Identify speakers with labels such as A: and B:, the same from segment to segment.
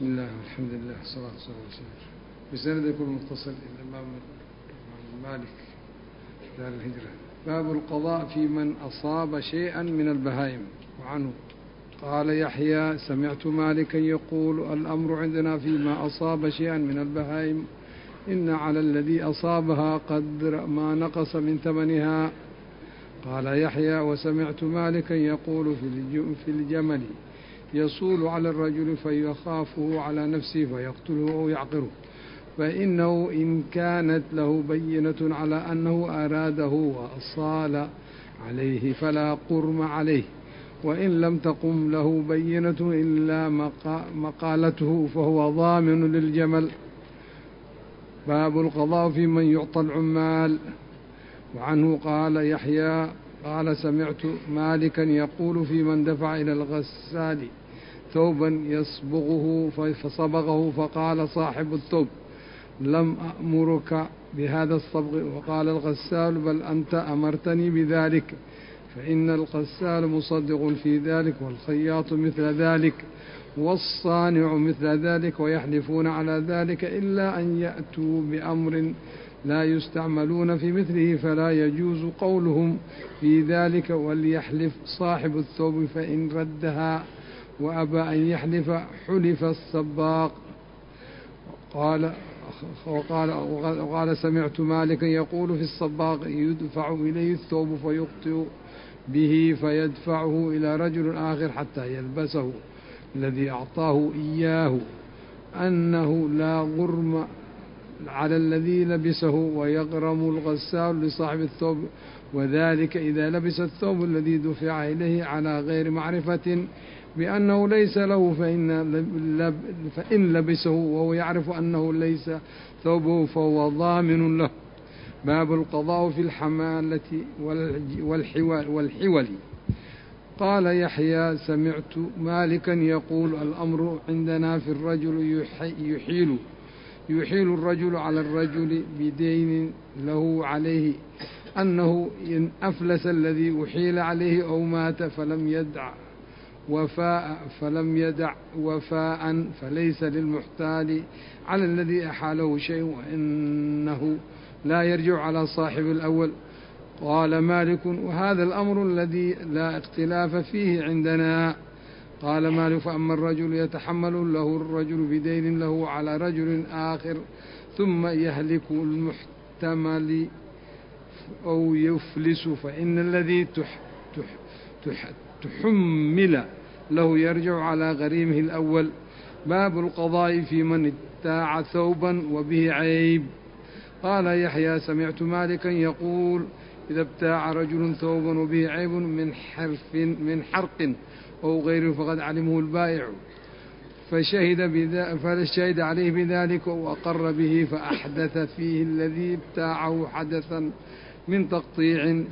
A: بسم الله والحمد لله والصلاة والسلام على رسول الله. بسند يكون متصل إلى الإمام مالك دار الهجرة. باب القضاء في من أصاب شيئا من البهائم. وعنه قال يحيى سمعت مالكا يقول الأمر عندنا فيما أصاب شيئا من البهائم إن على الذي أصابها قدر ما نقص من ثمنها. قال يحيى وسمعت مالكا يقول في الجمل يصول على الرجل فيخافه على نفسه فيقتله أو يعقره، فإنه إن كانت له بينة على أنه أراده وأصال عليه فلا قرم عليه، وإن لم تقم له بينة إلا مقالته فهو ضامن للجمل. باب القضاء في من يعطى العمال. وعنه قال يحيى قال سمعت مالكا يقول في من دفع إلى الغسال ثوبا يصبغه فصبغه فقال صاحب الثوب لم أأمرك بهذا الصبغ، وقال الغسال بل أنت أمرتني بذلك، فإن الغسال مصدق في ذلك والخياط مثل ذلك والصانع مثل ذلك، ويحلفون على ذلك إلا أن يأتوا بأمر لا يستعملون في مثله فلا يجوز قولهم في ذلك، وليحلف صاحب الثوب فإن ردها وأبى أن يحلف حلف السباق. وقال سمعت مالكا يقول في السباق يدفع إليه الثوب فيخطئ به فيدفعه إلى رجل آخر حتى يلبسه الذي أعطاه إياه، أنه لا غرم على الذي لبسه، ويغرم الغسال لصاحب الثوب، وذلك إذا لبس الثوب الذي دفع إليه على غير معرفة بأنه ليس له، فإن لبسه وهو يعرف أنه ليس ثوبه فهو ضامن له. باب القضاء في الحمالة والحول. قال يحيى سمعت مالكا يقول الأمر عندنا في الرجل يحيل الرجل على الرجل بدين له عليه، أنه إن أفلس الذي أحيل عليه أو مات فلم يدع وفاء فليس للمحتال على الذي أحاله شيء، وإنه لا يرجع على صاحب الأول. قال مالك وهذا الأمر الذي لا اختلاف فيه عندنا. قال مالك فأما الرجل يتحمل له الرجل بدين له على رجل آخر ثم يهلك المحتمل أو يفلس، فإن الذي تحمل له يرجع على غريمه الأول. باب القضاء في من ابتاع ثوبا وبه عيب. قال يحيى سمعت مالكا يقول إذا ابتاع رجل ثوبا وبه عيب من حرق أو غيره فقد علمه البائع فشهد عليه بذلك وأقر به فأحدث فيه الذي ابتاعه حدثا من تقطيع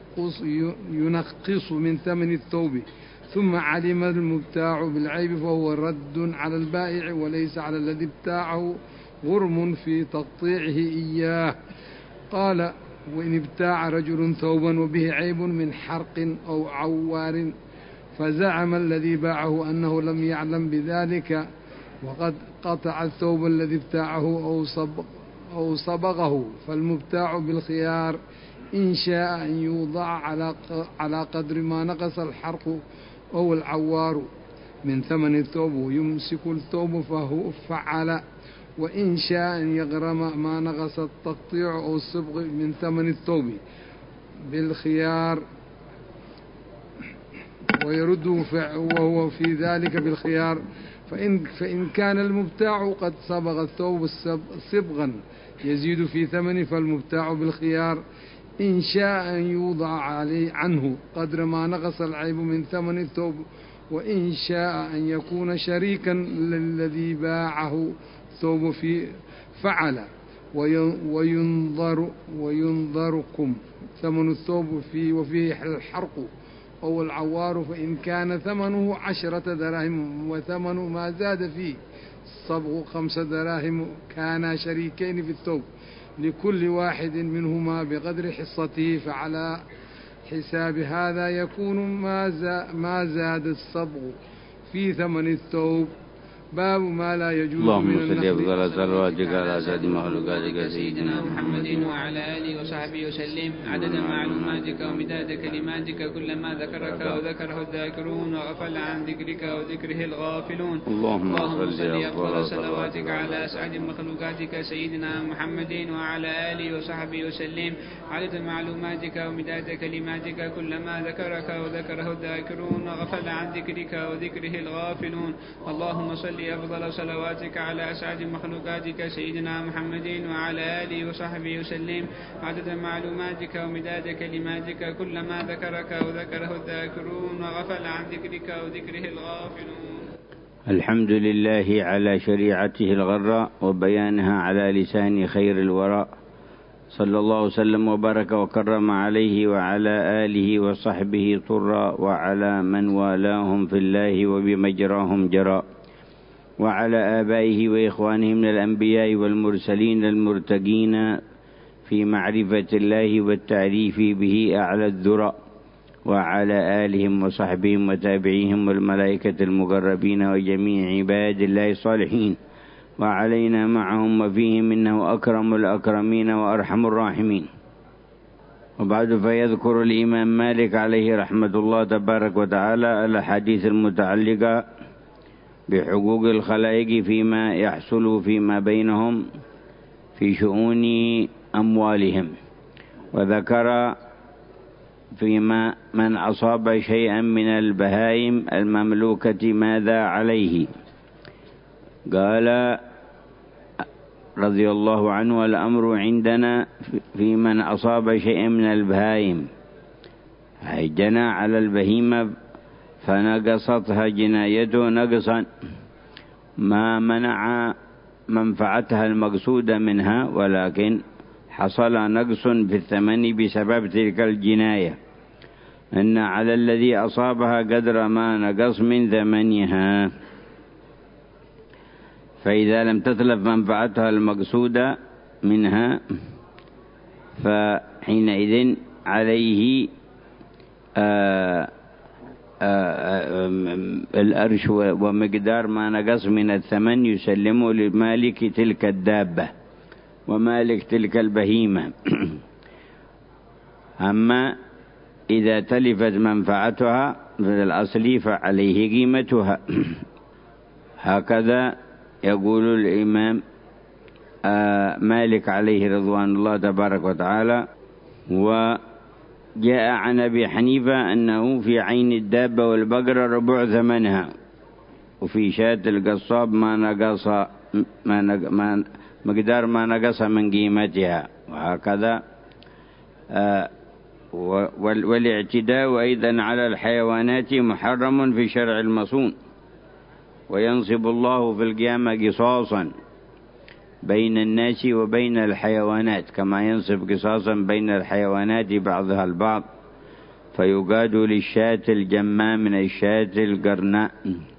A: ينقص من ثمن الثوب، ثم علم المبتاع بالعيب فهو رد على البائع وليس على الذي ابتاعه غرم في تقطيعه إياه. قال وإن ابتاع رجل ثوبا وبه عيب من حرق أو عوار فزعم الذي باعه أنه لم يعلم بذلك وقد قطع الثوب الذي ابتاعه أو صبغه، فالمبتاع بالخيار إن شاء أن يوضع على قدر ما نقص الحرق أو العوار من ثمن الثوب ويمسك الثوب فهو فعل، وإن شاء أن يغرم ما نقص التقطيع أو الصبغ من ثمن الثوب بالخيار ويرده وهو في ذلك بالخيار. فإن كان المبتاع قد صبغ الثوب صبغا يزيد في ثمنه فالمبتاع بالخيار إن شاء أن يوضع عليه عنه قدر ما نقص العيب من ثمن الثوب، وإن شاء أن يكون شريكا للذي باعه ثوب في فعل وينظركم ثمن الثوب وفيه الحرق أو العوار، فإن كان ثمنه 10 دراهم وثمن ما زاد فيه الصبغ 5 دراهم كانا شريكين في الثوب لكل واحد منهما بقدر حصته، فعلى حساب هذا يكون ما زاد الصبغ في ثمن الثوب باب ما لا يجوز
B: اللهم
A: من
B: صل
A: النخل.
B: أفضل صلواتك على سيد مخلوقاتك
C: سيدنا محمد وعلى آله وصحبه وسلم عدد معلوماتك ومداد كلماتك كلما ذكرك وذكره الذاكرون وغفل عن ذكرك وذكره الغافلون.
B: اللهم
C: صل أفضل صلواتك على أسعد مخلوقاتك سيدنا محمد وعلى آله وصحبه وسلم عدد معلوماتك ومداد كلماتك كلما ذكرك وذكره الذاكرون وغفل عن ذكرك وذكره الغافلون. اللهم صل أفضل صلواتك على أسعد مخلوقاتك سيدنا محمد وعلى آله وصحبه وسلم عدد معلوماتك ومداد كلماتك كلما ذكرك وذكره الذاكرون وغفل عن ذكرك وذكره الغافلون.
B: الحمد لله على شريعته الغراء وبيانها على لسان خير الوراء، صلى الله وسلم وبارك وكرم عليه وعلى آله وصحبه طرا وعلى من والاهم في الله وبمجراهم جرى، وعلى آبائه وإخوانه من الأنبياء والمرسلين المرتقين في معرفة الله والتعريف به أعلى الذرى، وعلى آلهم وصحبهم وتابعيهم والملائكة المقربين وجميع عباد الله الصالحين، وعلينا معهم وفيهم إنه أكرم الأكرمين وأرحم الراحمين. وبعد فيذكر الإمام مالك عليه رحمة الله تبارك وتعالى الأحاديث المتعلقة بحقوق الخلائق فيما يحصل فيما بينهم في شؤون أموالهم، وذكر فيما من أصاب شيئا من البهائم المملوكة ماذا عليه. قال رضي الله عنه: الأمر عندنا في من أصاب شيئا من البهائم، جنى على البهيمة فنقصتها جنايته نقصا ما منع منفعتها المقصودة منها، ولكن حصل نقص في الثمن بسبب تلك الجناية، أن على الذي أصابها قدر ما نقص من ثمنها، فإذا لم تتلف منفعتها المقصودة منها فحينئذ عليه الأرش ومقدار ما نقص من الثمن يسلمه لمالك تلك الدابة ومالك تلك البهيمة. أما إذا تلفت منفعتها في الأصل فعليه قيمتها. هكذا يقول الإمام مالك عليه رضوان الله تبارك وتعالى. وجاء عن أبي حنيفة أنه في عين الدابة والبقرة ربع ثمنها، وفي شاة القصاب مقدار ما نقص من قيمتها، وهكذا. والاعتداء أيضا على الحيوانات محرم في شرع المصون، وينصب الله في القيامة قصاصا بين الناس وبين الحيوانات، كما ينصب قصاصا بين الحيوانات بعضها البعض، فيقاد للشاة الجماء من الشاة القرناء،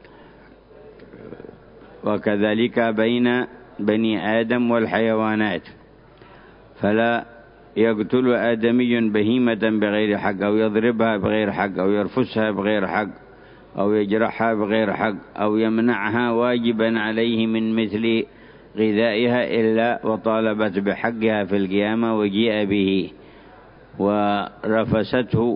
B: وكذلك بين بني آدم والحيوانات. فلا يقتل آدمي بهيمة بغير حق، أو يضربها بغير حق، أو يرفسها بغير حق، أو يجرحها بغير حق، أو يمنعها واجبا عليه من مثل غذائها إلا وطالبت بحقها في القيامة وجيء به ورفسته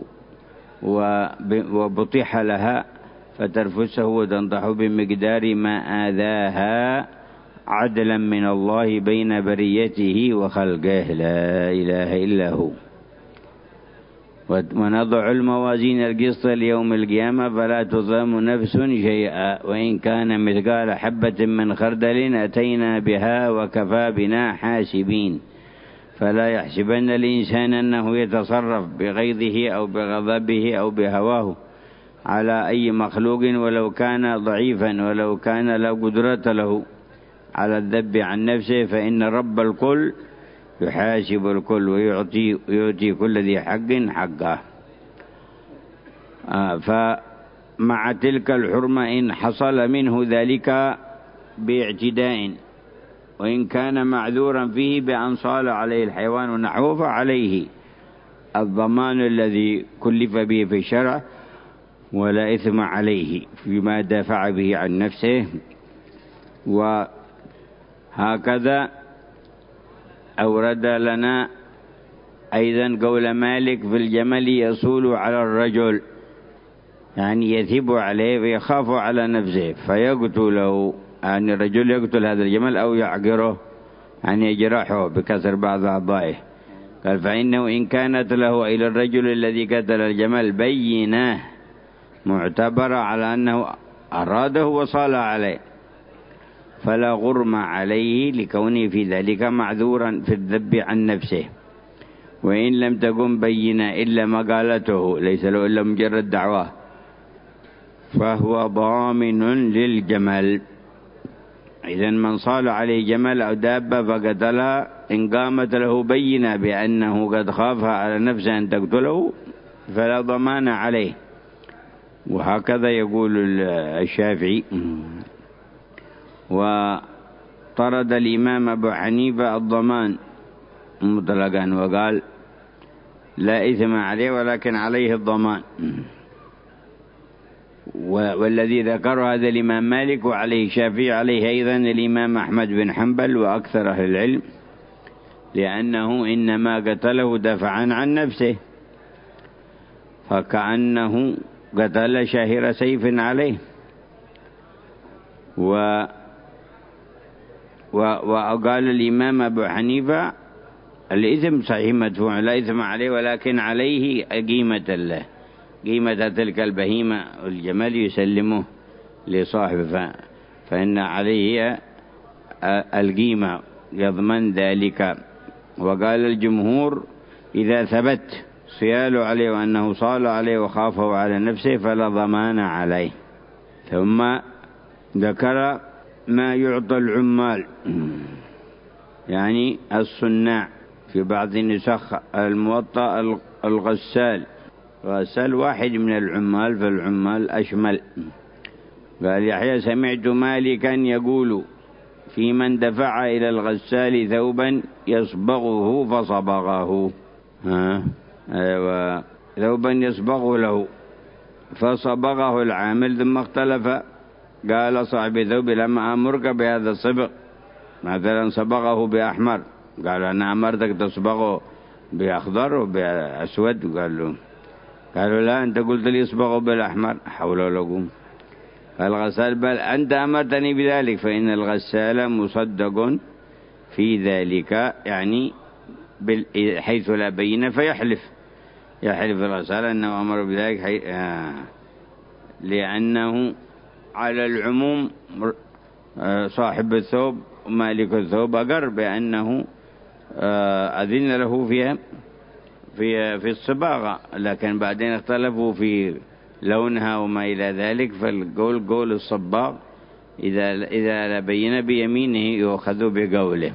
B: وبطح لها فترفسه وتنضح بمقدار ما آذاها عدلا من الله بين بريته وخلقه، لا إله إلا هو. ونضع الموازين القسط ليوم القيامة فلا تظلم نفس شيئا وإن كان مثقال حبة من خردل أتينا بها وكفى بنا حاسبين. فلا يحسبن الإنسان أنه يتصرف بغيظه أو بغضبه أو بهواه على أي مخلوق ولو كان ضعيفا، ولو كان لا قدرة له على الذب عن نفسه، فإن رب الكل يحاسب الكل ويعطي كل ذي حق حقه. فمع تلك الحرمة إن حصل منه ذلك باعتداء، وإن كان معذورا فيه بأن صال عليه الحيوان ونحوه، فعليه الضمان الذي كلف به في الشرع، ولا إثم عليه فيما دافع به عن نفسه وهكذا أورد لنا أيضا قول مالك في الجمل يصول على الرجل، يعني يثب عليه ويخاف على نفسه فيقتله، يعني الرجل يقتل هذا الجمل أو يعقره، يعني يجرحه بكسر بعض أعضائه. قال فإنه إن كانت له إلى الرجل الذي قتل الجمل بينة معتبرة على أنه أراده وصال عليه فلا غرم عليه لكونه في ذلك معذورا في الذب عن نفسه. وإن لم تكن بينة إلا مقالته ليس له إلا مجرد دعواه فهو ضامن للجمل. إذن من صال عليه جمل أو دابة فقتلها إن قامت له بينة بأنه قد خافها على نفسه أن تقتله فلا ضمان عليه. وهكذا يقول الشافعي. وطرد الإمام أبو حنيفة الضمان مطلقا وقال لا إثم عليه ولكن عليه الضمان. والذي ذكر هذا الإمام مالك وعليه الشافعي عليه أيضا الإمام أحمد بن حنبل وأكثر أهل العلم، لأنه إنما قتله دفعا عن نفسه فكأنه قتل شاهر سيف عليه. وقال الإمام أبو حنيفة الإثم صحيح مدفوع لا إثم عليه ولكن عليه قيمة تلك البهيمة والجمال يسلمه لصاحبه فإن عليه القيمة يضمن ذلك. وقال الجمهور إذا ثبت صيال عليه وأنه صال عليه وخافه على نفسه فلا ضمان عليه. ثم ذكر ما يعطى العمال يعني الصناع في بعض النسخ الموطأ الغسال واحد من العمال فالعمال أشمل. قال يحيى سمعت مالكا يقول في من دفع إلى الغسال ثوبا يصبغه فصبغه ثوبا يصبغه له فصبغه العامل ثم اختلف قال صاحب الثوب لما أمرك بهذا الصبغ مثلا صبغه بأحمر قال أنا أمرتك تصبغه بأخضر وبأسود قالوا لا أنت قلت لي اصبغه بالأحمر حول ولا قوة. فالغسال بل أنت أمرتني بذلك فإن الغسال مصدق في ذلك يعني حيث لا بين فيحلف الغسال أنه أمر بذلك لأنه على العموم صاحب الثوب مالك الثوب أقر بأنه أذن له في الصباغة، لكن بعدين اختلفوا في لونها وما إلى ذلك. فالقول قول الصباغ إذا بين بيمينه يؤخذ بقوله.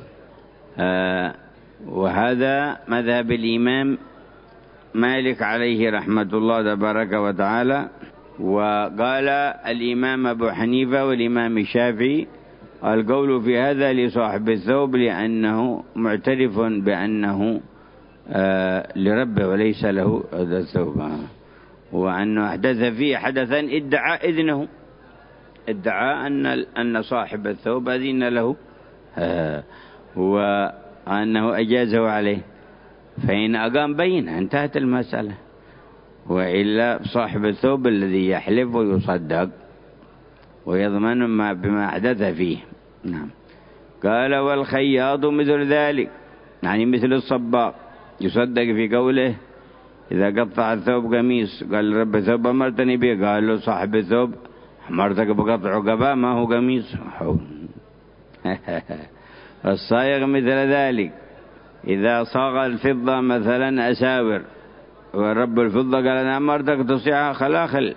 B: وهذا مذهب الإمام مالك عليه رحمة الله تبارك وتعالى. وقال الإمام أبو حنيفة والإمام الشافعي القول في هذا لصاحب الثوب لأنه معترف بأنه لربه وليس له هذا الثوب، وأنه أحدث فيه حدثا ادعى أن صاحب الثوب أذن له وأنه أجازه عليه، فإن أقام بين انتهت المسألة. وإلا صاحب الثوب الذي يحلف ويصدق ويضمن بما أحدث فيه. نعم. قال والخياط مثل ذلك يعني مثل الصباغ يصدق في قوله إذا قطع الثوب قميص قال رب الثوب أمرتني به قال له صاحب الثوب أمرتك بقطع قباء ما هو قميص. الصايغ مثل ذلك إذا صاغ الفضة مثلا أساور ورب الفضة قال أنا أمرتك تصيعها خلاخل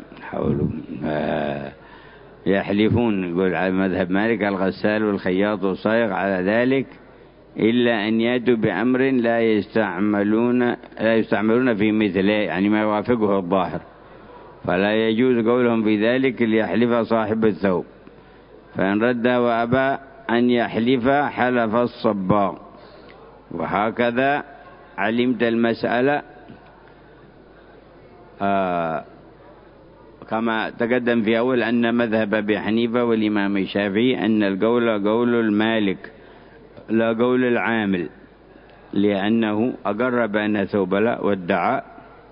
B: يحلفون. يقول على مذهب مالك الغسال والخياط والصايغ على ذلك إلا أن يأتوا بأمر لا يستعملون في مثله يعني ما يوافقه الظاهر، فلا يجوز قولهم في ذلك ليحلف صاحب الثوب. فإن رد وأبى أن يحلف حلف الصباغ. وهكذا علمت المسألة كما تقدم في أول أن مذهب أبي حنيفة والإمام الشافعي أن القول قول المالك لا قول العامل، لأنه أقر بأن ثوب لا وادعى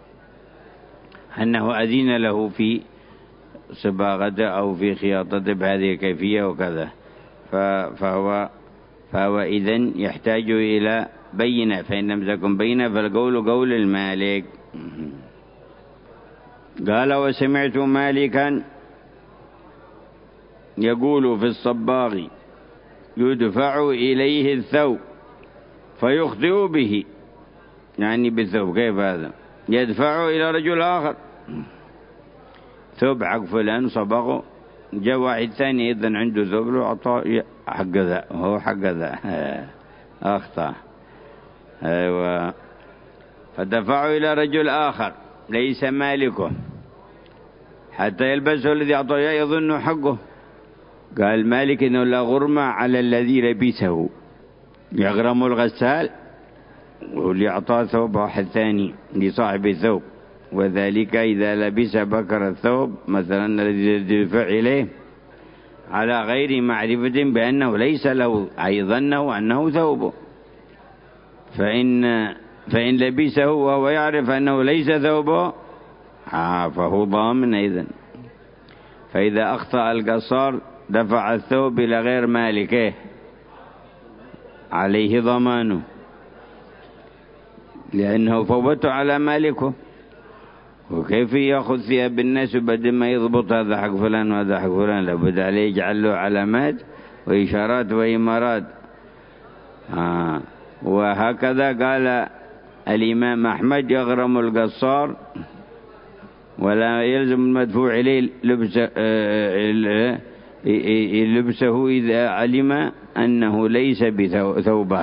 B: أنه أذن له في صباغته أو في خياطته بهذه الكيفية وكذا، فهو إذن يحتاج إلى بينة، فإن لم تكن بينة فالقول قول المالك. قال وسمعت مالكا يقول في الصباغ يدفع إليه الثوب فيخطئ به، يعني بالثوب. كيف هذا؟ يدفع إلى رجل آخر ثوب حق فلان صبغه، جاء واحد ثاني إذن عنده ثوب له أعطاه حق ذا وهو حق ذا أخطأ. أيوة. فدفعوا إلى رجل آخر ليس مالكه حتى يلبسه الذي أعطاه يظن حقه. قال مالك إنه لا غرمة على الذي لبسه، يغرم الغسال واللي أعطاه ثوب واحد ثاني لصاحب الثوب، وذلك إذا لبس بكر الثوب مثلا الذي يدفع إليه على غير معرفة بأنه ليس له، أي ظنه أنه ثوبه، فإن لبسه وهو يعرف أنه ليس ثوبه فهو ضامن أيضا. فإذا أخطأ القصار دفع الثوب إلى غير مالكه عليه ضمانه، لأنه فوته على مالكه. وكيف يأخذ ثياب الناس وبعد ما يضبط هذا حق فلان وهذا حق فلان؟ لابد عليه يجعل له علامات وإشارات وإمارات. وهكذا قال الإمام أحمد يغرم القصار ولا يلزم المدفوع إليه لبسه إذا علم أنه ليس بثوبه،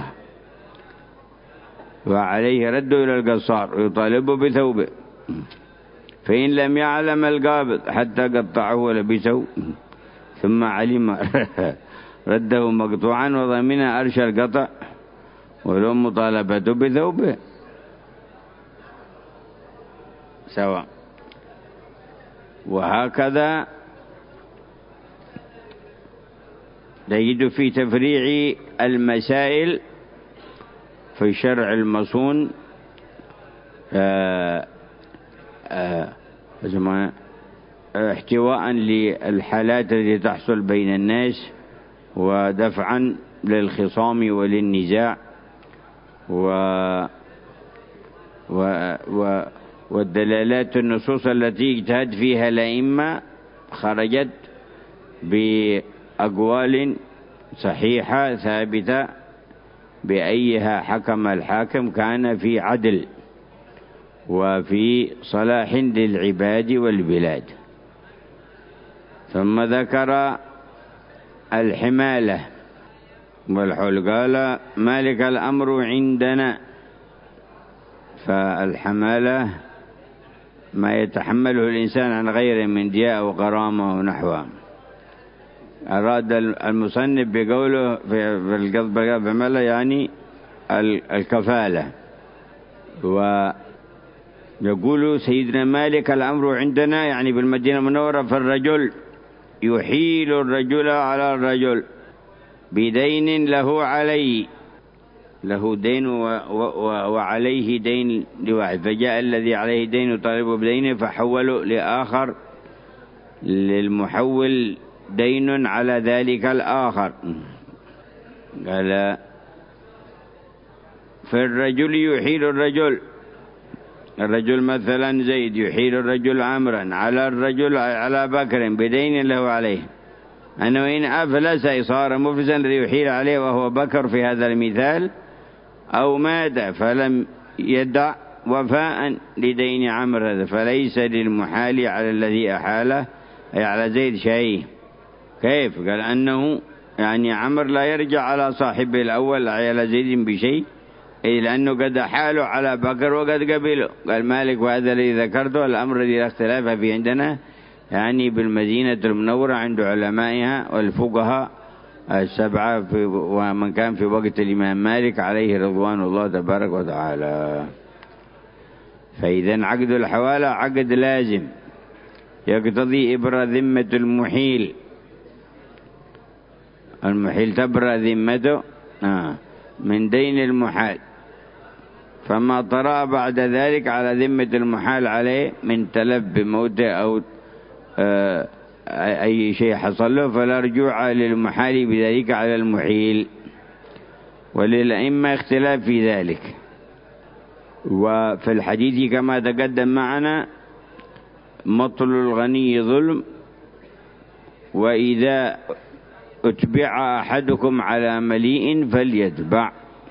B: وعليه رد إلى القصار ويطالبه بثوبه. فإن لم يعلم القابض حتى قطعه ولبسه ثم علم رده مقطوعا وضمن أرش القطع ولو مطالبته بثوبه سواء. وهكذا نجد في تفريع المسائل في شرع المصون احتواء للحالات التي تحصل بين الناس ودفعا للخصام وللنزاع والدلالات النصوص التي اجتهد فيها الأئمة خرجت بأقوال صحيحة ثابتة بأيها حكم الحاكم كان في عدل وفي صلاح للعباد والبلاد. ثم ذكر الحمالة والحول، قال مالك الأمر عندنا. فالحمالة ما يتحمله الإنسان عن غيره من دياء وغرامة ونحوها. أراد المصنف بقوله في القصد بالحمالة يعني الكفالة. ويقول سيدنا مالك الأمر عندنا يعني بالمدينة المنورة، فالرجل يحيل الرجل على الرجل بدين له عليه، له دين وعليه دين لواحد، فجاء الذي عليه دين يطالبه بدينه فحوله لآخر، للمحول دين على ذلك الآخر. قال فالرجل يحيل الرجل مثلا زيد يحيل الرجل عمرا على الرجل على بكر بدين له عليه، أنه إن أفلس صار مفلسا الذي يحيل عليه وهو بكر في هذا المثال، أو مات فلم يدع وفاء لدين عمرو هذا، فليس للمحال على الذي أحاله أي على زيد شيء. كيف؟ قال أنه يعني عمرو لا يرجع على صاحبه الأول على زيد بشيء، لأنه قد حاله على بكر وقد قبله. قال مالك وهذا الذي ذكرته الأمر الذي لا اختلاف فيه عندنا، يعني بالمدينة المنورة عند علمائها والفقهاء السبعة ومن كان في وقت الإمام مالك عليه رضوان الله تبارك وتعالى. فإذا عقد الحوالة عقد لازم يقتضي إبرة ذمة المحيل. المحيل تبرأ ذمته من دين المحال، فما طرأ بعد ذلك على ذمة المحال عليه من تلف بموته أو أي شيء حصل له فلا رجوع للمحال بذلك على المحيل. وللأئمة اختلاف في ذلك. وفي الحديث كما تقدم معنا مطل الغني ظلم، وإذا اتبع أحدكم على مليء فليتبع.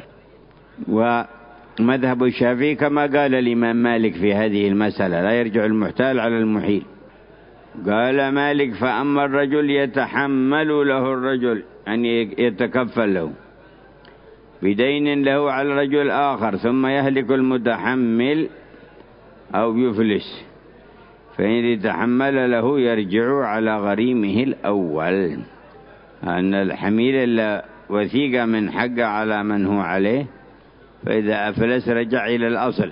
B: ومذهب الشافعي كما قال الإمام مالك في هذه المسألة لا يرجع المحتال على المحيل. قال مالك فأما الرجل يتحمل له الرجل أن يتكفل له بدين له على رجل آخر ثم يهلك المتحمل أو يفلس، فإن يتحمل له يرجع على غريمه الأول. أن الحميل وثيقة من حق على من هو عليه، فإذا أفلس رجع إلى الأصل.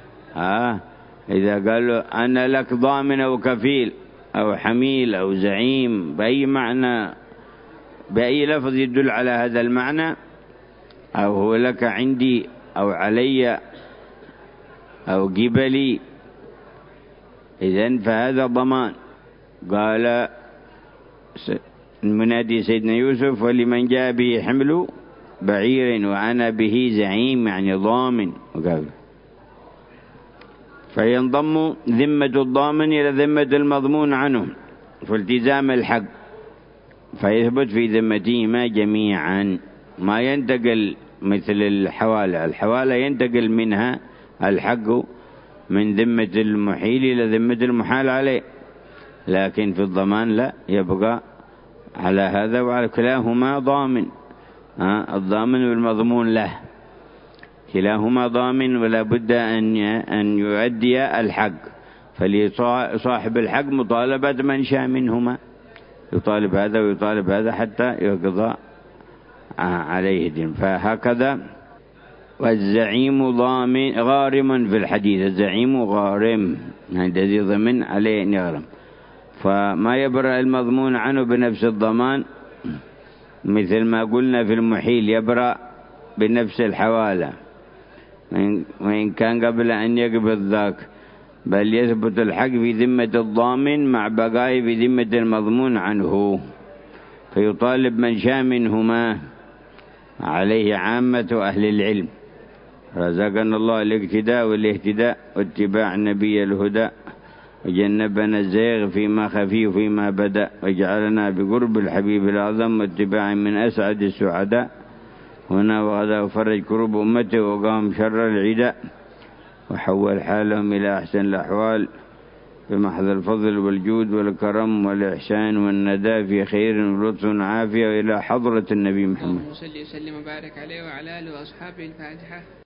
B: إذا قال له أنا لك ضامن أو كفيل أو حميل أو زعيم بأي معنى، بأي لفظ يدل على هذا المعنى، أو هو لك عندي أو علي أو قبلي، إذن فهذا ضمان. قال المنادي سيدنا يوسف ولمن جاء به حمل بعير وأنا به زعيم، يعني ضامن. فينضم ذمة الضامن إلى ذمة المضمون عنه في التزام الحق، فيثبت في ذمتهما جميعا. ما ينتقل مثل الحوالة ينتقل منها الحق من ذمة المحيل إلى ذمة المحال عليه، لكن في الضمان لا، يبقى على هذا وعلى كلاهما ضامن. الضامن والمضمون له كلاهما ضامن، ولا بد أن يؤدي الحق. فلصاحب الحق مطالبة من شاء منهما، يطالب هذا ويطالب هذا حتى يقضى عليه الدين. فهكذا. والزعيم ضامن غارم في الحديث، الزعيم غارم الذي ضمن عليه أن يغرم، فما يبرأ المضمون عنه بنفس الضمان، مثل ما قلنا في المحيل يبرأ بنفس الحوالة وإن كان قبل أن يقبض ذاك، بل يثبت الحق في ذمة الضامن مع بقائه في ذمة المضمون عنه، فيطالب من شاء منهما. عليه عامة أهل العلم. رزقنا الله الاقتداء والاهتداء واتباع النبي الهدى، وجنبنا الزيغ فيما خفي وفيما بدأ، وجعلنا بقرب الحبيب الأعظم واتباع من أسعد السعداء هنا وغدا، وفرج كرب أمته وقام شر العداء، وحول حالهم إلى أحسن الأحوال بمحض الفضل والجود والكرم والإحسان والندى في خير ولطف وعافية، وإلى حضرة النبي محمد.
C: اللهم صل وسلم وبارك عليه وعلى آله وأصحابه. الفاتحة.